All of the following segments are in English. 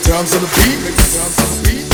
drums on the beat. Make the drums on the beat.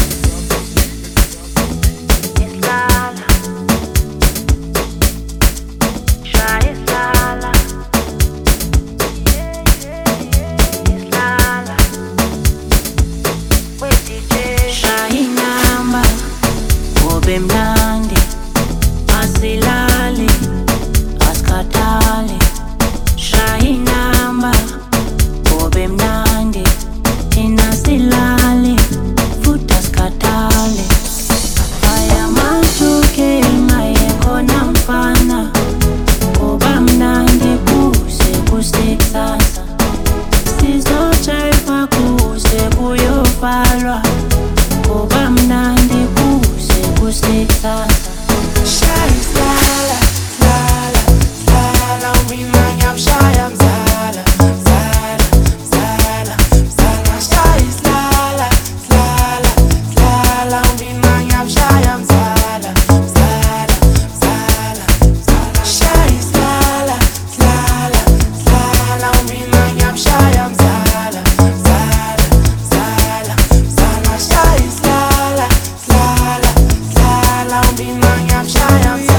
Bemnandi asilali askatali shayinamba obemnandi inasilali futa skatali aya matuke ngayekona mfana kuba mnandi kuse sasa sizochaifa kuse kuyofalwa kuba mnandi kuse sasa Shaya slala, slala, slala umina shaya mzala, mzala, mzala, mzala. Shaya slala, slala, slala umina shaya mzala, mzala, mzala, mzala. Shaya slala, slala, slala umina shaya mzala, mzala, mzala, mzala. Shaya slala, slala, slala umina shaya mzala.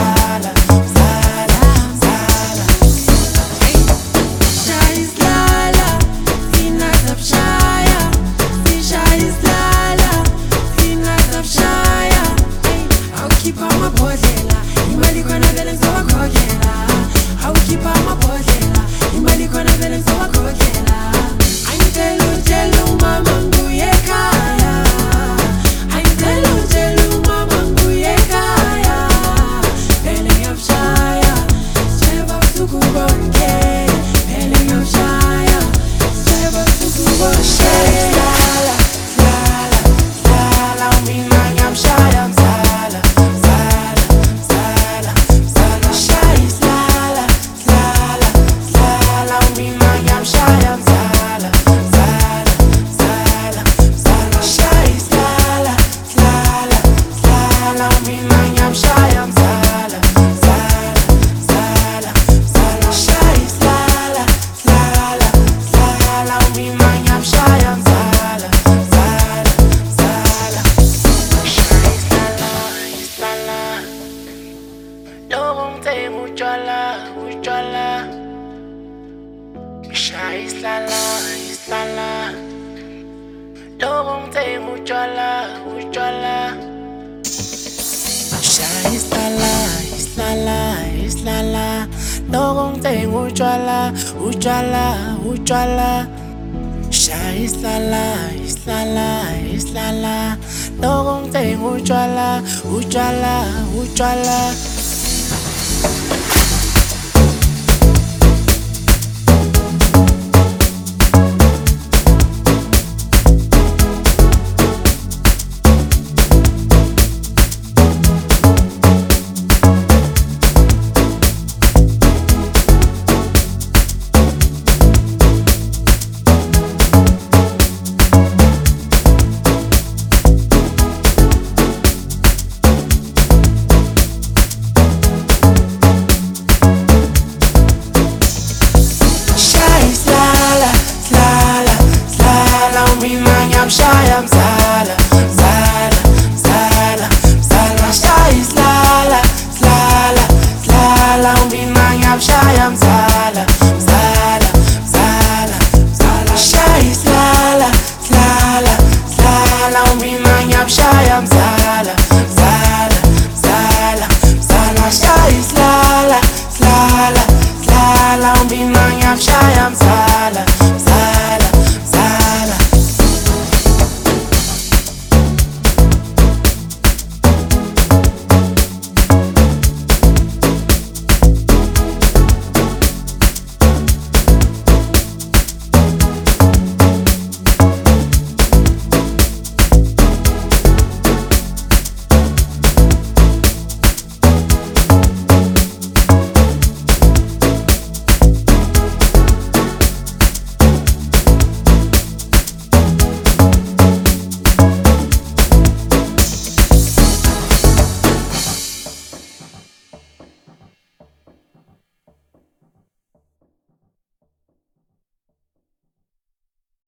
Ujala, Shaya islala, islala, islala. Lokong ting ujala, ujala, ujala. Shaya mzala